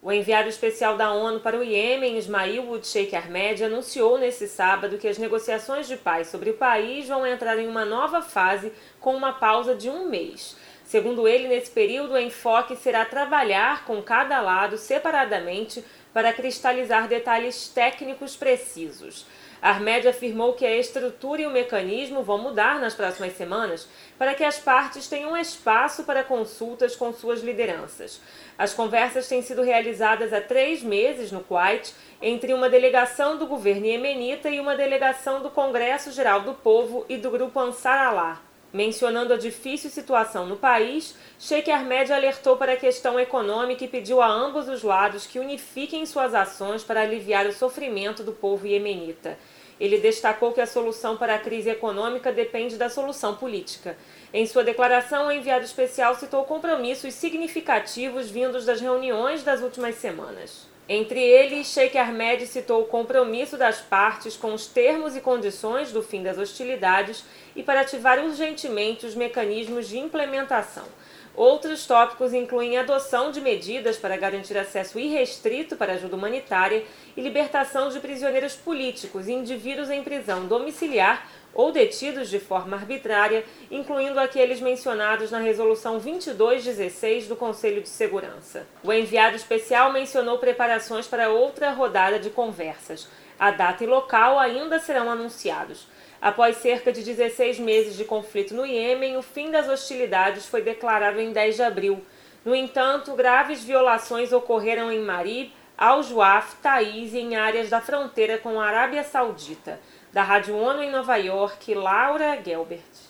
O enviado especial da ONU para o Iêmen, Ismail Ould Sheikh Ahmed, anunciou nesse sábado que as negociações de paz sobre o país vão entrar em uma nova fase com uma pausa de 1 mês. Segundo ele, nesse período, o enfoque será trabalhar com cada lado separadamente para cristalizar detalhes técnicos precisos. Ahmed afirmou que a estrutura e o mecanismo vão mudar nas próximas semanas para que as partes tenham espaço para consultas com suas lideranças. As conversas têm sido realizadas há 3 meses no Kuwait entre uma delegação do governo iemenita e uma delegação do Congresso Geral do Povo e do grupo Ansar Allah. Mencionando a difícil situação no país, Sheikh Ahmed alertou para a questão econômica e pediu a ambos os lados que unifiquem suas ações para aliviar o sofrimento do povo iemenita. Ele destacou que a solução para a crise econômica depende da solução política. Em sua declaração, o enviado especial citou compromissos significativos vindos das reuniões das últimas semanas. Entre eles, Sheikh Ahmed citou o compromisso das partes com os termos e condições do fim das hostilidades e para ativar urgentemente os mecanismos de implementação. Outros tópicos incluem a adoção de medidas para garantir acesso irrestrito para ajuda humanitária e libertação de prisioneiros políticos e indivíduos em prisão domiciliar ou detidos de forma arbitrária, incluindo aqueles mencionados na Resolução 2216 do Conselho de Segurança. O enviado especial mencionou preparações para outra rodada de conversas. A data e local ainda serão anunciados. Após cerca de 16 meses de conflito no Iêmen, o fim das hostilidades foi declarado em 10 de abril. No entanto, graves violações ocorreram em Marib, Al-Juaf, Taiz e em áreas da fronteira com a Arábia Saudita. Da Rádio ONU em Nova York, Laura Gelbert.